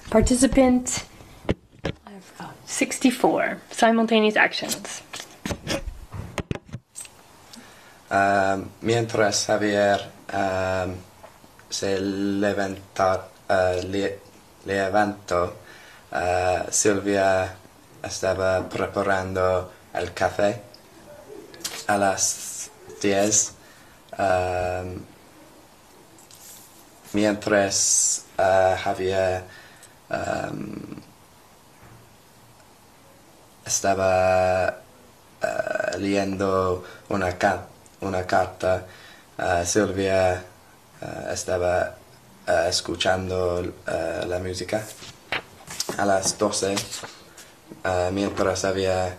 Participant 64. Simultaneous actions. Mientras Javier se levantó, Silvia estaba preparando el café a las 10. Mientras Javier estaba leyendo una carta, Silvia estaba escuchando la música. A las 12, mientras Javier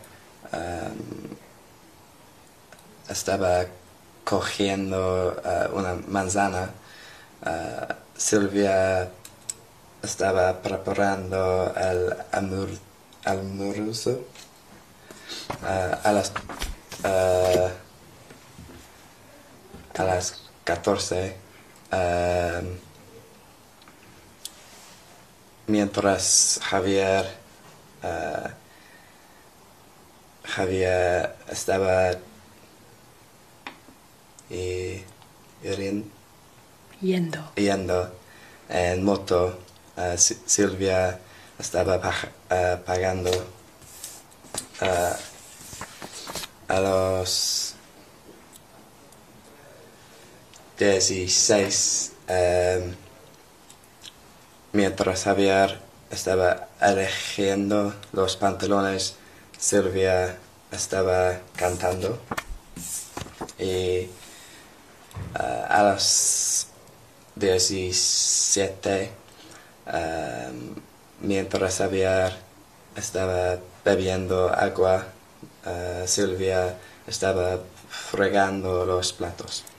estaba cogiendo una manzana, Silvia estaba preparando el almuerzo. A las 14, mientras Javier estaba yendo en moto, Silvia estaba pagando. A los 16, mientras Javier estaba eligiendo los pantalones, Silvia estaba cantando. Y a las 17, mientras Javier estaba bebiendo agua, Silvia estaba fregando los platos.